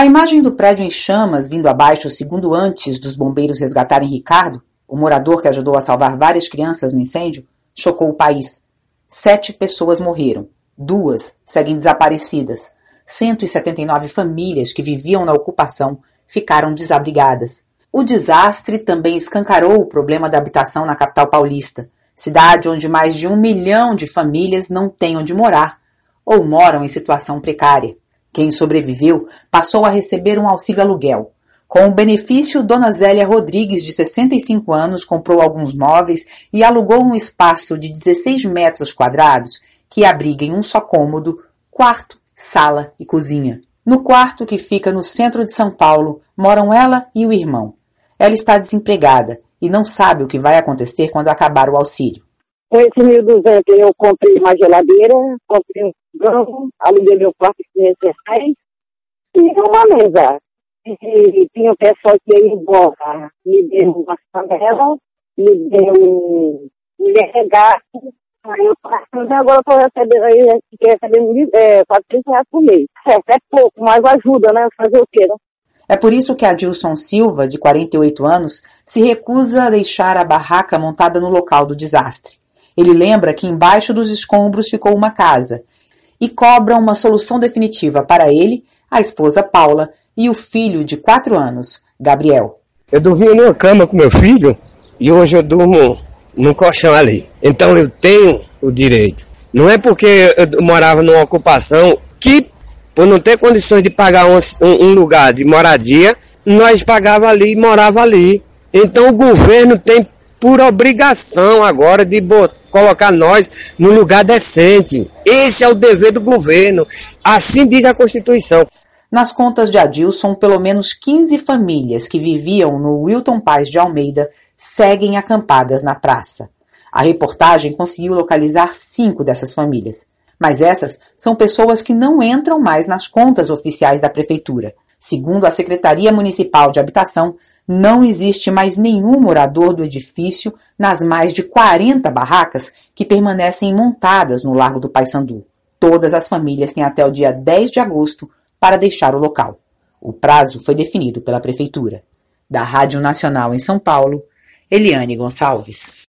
A imagem do prédio em chamas vindo abaixo segundo antes dos bombeiros resgatarem Ricardo, o morador que ajudou a salvar várias crianças no incêndio, chocou o país. 7 pessoas morreram, 2 seguem desaparecidas. 179 famílias que viviam na ocupação ficaram desabrigadas. O desastre também escancarou o problema da habitação na capital paulista, cidade onde mais de 1 milhão de famílias não têm onde morar ou moram em situação precária. Quem sobreviveu passou a receber um auxílio aluguel. Com o benefício, Dona Zélia Rodrigues, de 65 anos, comprou alguns móveis e alugou um espaço de 16 metros quadrados que abriga em um só cômodo, quarto, sala e cozinha. No quarto, que fica no centro de São Paulo, moram ela e o irmão. Ela está desempregada e não sabe o que vai acontecer quando acabar o auxílio. Com esse 1.200 eu comprei uma geladeira, comprei um fogão, aluguei meu quarto de reais e uma mesa. E tinha um pessoal que ia embora, me deu uma panela, me deu um regaço. Aí eu agora estou recebendo, R$400 por mês. É pouco, mas ajuda, né? Fazer o quê, né? É por isso que Adilson Silva, de 48 anos, se recusa a deixar a barraca montada no local do desastre. Ele lembra que embaixo dos escombros ficou uma casa e cobra uma solução definitiva para ele, a esposa Paula e o filho de 4 anos, Gabriel. Eu dormia numa cama com meu filho e hoje eu durmo num colchão ali. Então eu tenho o direito. Não é porque eu morava numa ocupação que, por não ter condições de pagar um lugar de moradia, nós pagava ali e morava ali. Então o governo tem por obrigação agora de colocar nós num lugar decente. Esse é o dever do governo. Assim diz a Constituição. Nas contas de Adilson, pelo menos 15 famílias que viviam no Wilton Paz de Almeida seguem acampadas na praça. A reportagem conseguiu localizar 5 dessas famílias. Mas essas são pessoas que não entram mais nas contas oficiais da prefeitura. Segundo a Secretaria Municipal de Habitação, não existe mais nenhum morador do edifício nas mais de 40 barracas que permanecem montadas no Largo do Paissandu. Todas as famílias têm até o dia 10 de agosto para deixar o local. O prazo foi definido pela prefeitura. Da Rádio Nacional em São Paulo, Eliane Gonçalves.